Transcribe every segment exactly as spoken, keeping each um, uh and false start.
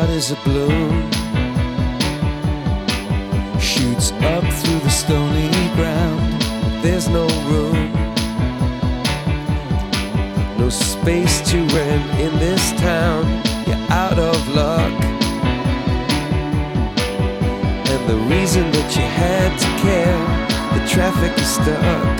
heart is a bloom, shoots up through the stony ground. There's no room, no space to rent in this town. You're out of luck, and the reason that you had to care, the traffic is stuck,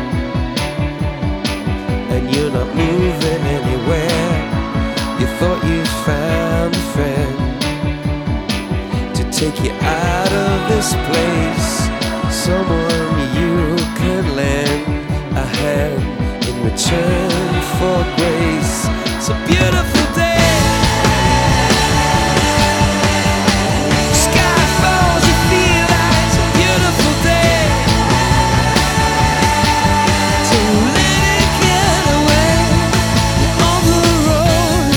and you're not moving anywhere. You thought you found a friend to take you out of this place, someone you can lend a hand in return for grace. It's a beautiful day. Sky falls, you feel like it's a beautiful day. Don't let it get away. You're on the road,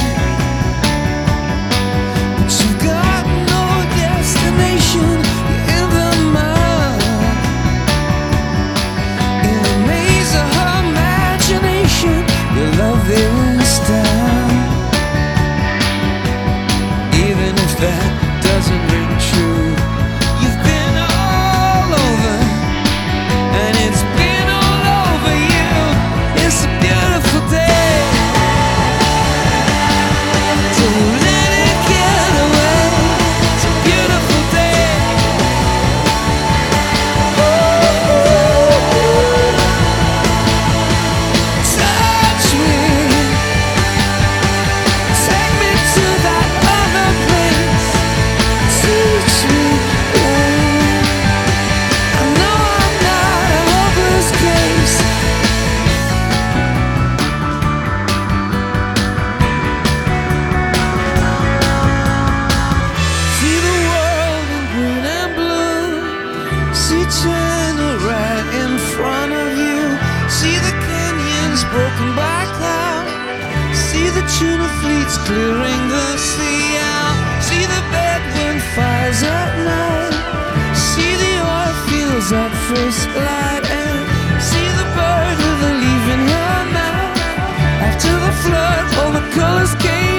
but you've got no destination. You're in the mud, in a maze of her imagination. Your love is down, even if that doesn't ring true. You've been all over, and it's been all over you. It's a beautiful day. Don't let it get away. It's a beautiful day. Touch me, take me to that other place. Teach me, oh, I know I'm not a hopeless case. See the world in green and blue. See China right in front of you. See the canyons broken by cloud. See the tuna fleets clearing the sea out. See the bedroom fires at night. See the oil fields at first light. And see the bird with a leaf in her mouth. After the flood, all the colors came